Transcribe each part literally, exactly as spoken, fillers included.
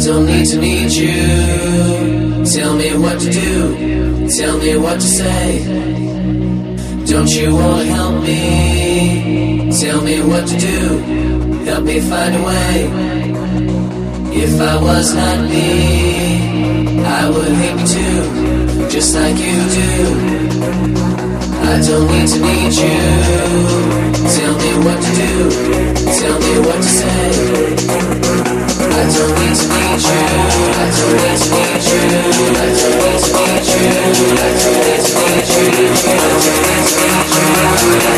don't need to need you. Tell me what to do, tell me what to say. Don't you wanna help me? Tell me what to do, help me find a way. If I was not me, I would hate me too, just like you do. I don't need to need you. Tell me what to do, tell me what to say. I don't need to need you. I don't need to need you. I don't need to need you. I don't need to need you. I don't need to need you. I don't need to need you. I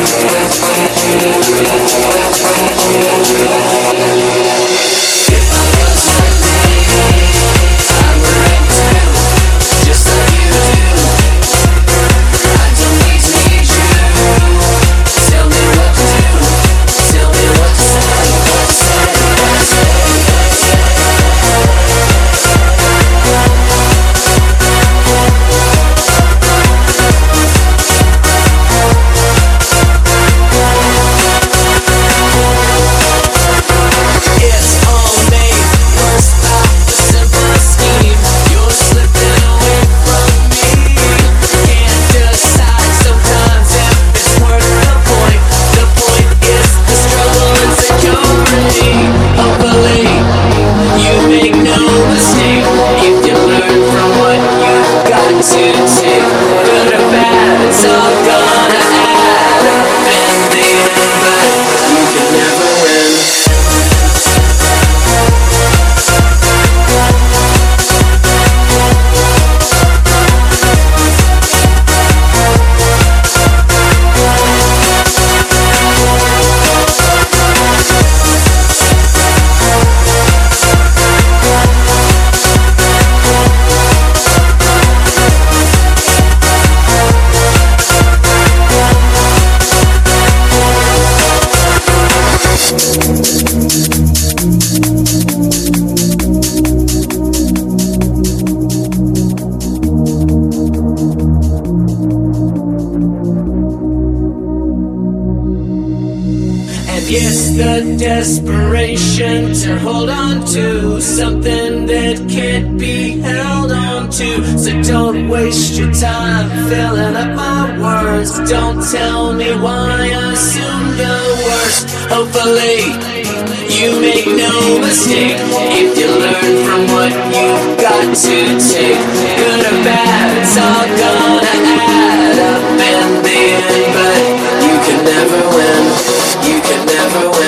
don't need to need you. If I was like me, I would hate too, just like you do. I don't need to need you. Tell me what to do. Tell me what to say. What to say. What to say. Desperation to hold on to something that can't be held on to. So don't waste your time filling up my words. Don't tell me why I assume the worst. Hopefully you make no mistake if you learn from what you've got to take. Good or bad, it's all gonna add up in the end. But you can never win, you can never win.